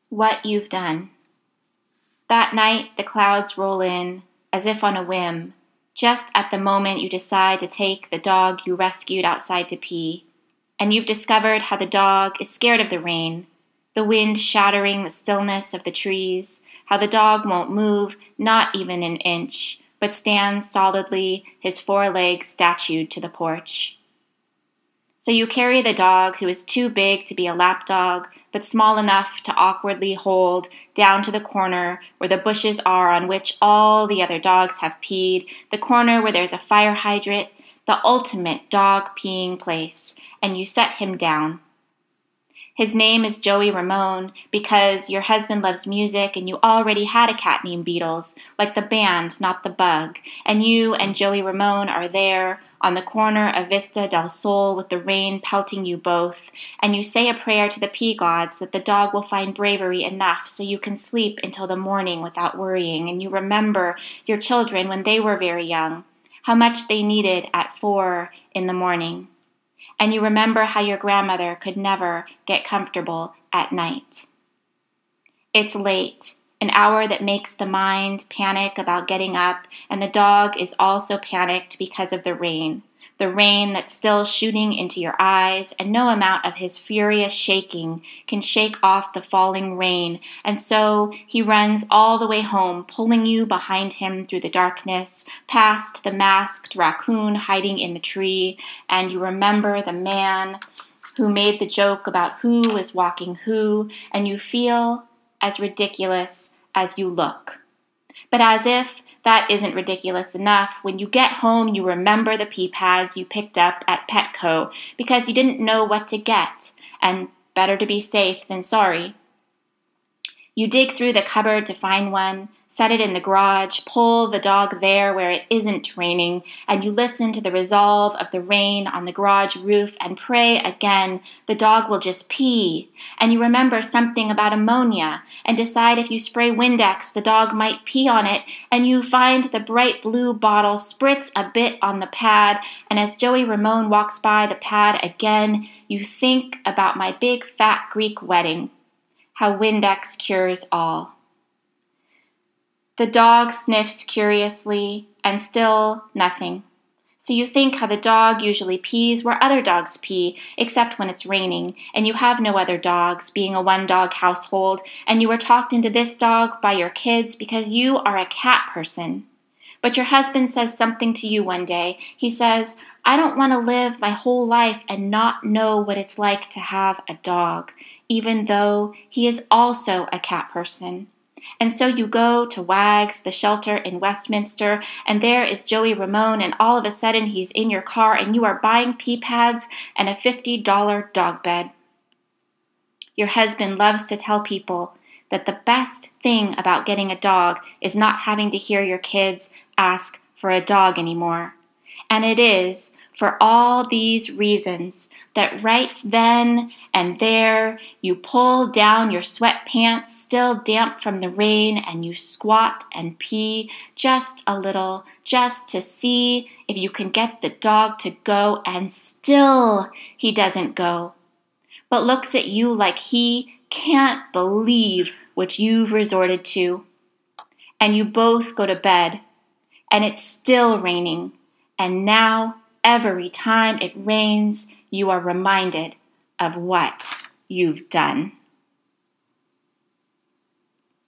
What you've done. That night, the clouds roll in, as if on a whim, just at the moment you decide to take the dog you rescued outside to pee, and you've discovered how the dog is scared of the rain, the wind shattering the stillness of the trees, how the dog won't move, not even an inch, but stands solidly, his forelegs statued to the porch. So you carry the dog, who is too big to be a lap dog, but small enough to awkwardly hold, down to the corner where the bushes are on which all the other dogs have peed, the corner where there's a fire hydrant, the ultimate dog peeing place, and you set him down. His name is Joey Ramone because your husband loves music and you already had a cat named Beatles, like the band, not the bug, and you and Joey Ramone are there on the corner of Vista del Sol with the rain pelting you both, and you say a prayer to the pea gods that the dog will find bravery enough so you can sleep until the morning without worrying, and you remember your children when they were very young, how much they needed at 4 in the morning. And you remember how your grandmother could never get comfortable at night. It's late, an hour that makes the mind panic about getting up, and the dog is also panicked because of the rain that's still shooting into your eyes, and no amount of his furious shaking can shake off the falling rain, and so he runs all the way home, pulling you behind him through the darkness, past the masked raccoon hiding in the tree, and you remember the man who made the joke about who was walking who, and you feel as ridiculous as you look. But as if that isn't ridiculous enough, when you get home, you remember the pee pads you picked up at Petco because you didn't know what to get, and better to be safe than sorry. You dig through the cupboard to find one, set it in the garage, pull the dog there where it isn't raining, and you listen to the resolve of the rain on the garage roof and pray again the dog will just pee. And you remember something about ammonia and decide if you spray Windex the dog might pee on it, and you find the bright blue bottle, spritz a bit on the pad, and as Joey Ramone walks by the pad again, you think about my big fat Greek wedding, how Windex cures all. The dog sniffs curiously, and still nothing. So you think how the dog usually pees where other dogs pee, except when it's raining, and you have no other dogs, being a one-dog household, and you were talked into this dog by your kids because you are a cat person. But your husband says something to you one day. He says, I don't want to live my whole life and not know what it's like to have a dog, even though he is also a cat person. And so you go to Wags, the shelter in Westminster, and there is Joey Ramone, and all of a sudden he's in your car, and you are buying pee pads and a $50 dog bed. Your husband loves to tell people that the best thing about getting a dog is not having to hear your kids ask for a dog anymore. And it is for all these reasons that right then and there you pull down your sweatpants, still damp from the rain, and you squat and pee just a little, just to see if you can get the dog to go, and still he doesn't go, but looks at you like he can't believe what you've resorted to. And you both go to bed, and it's still raining, and now every time it rains, you are reminded of what you've done.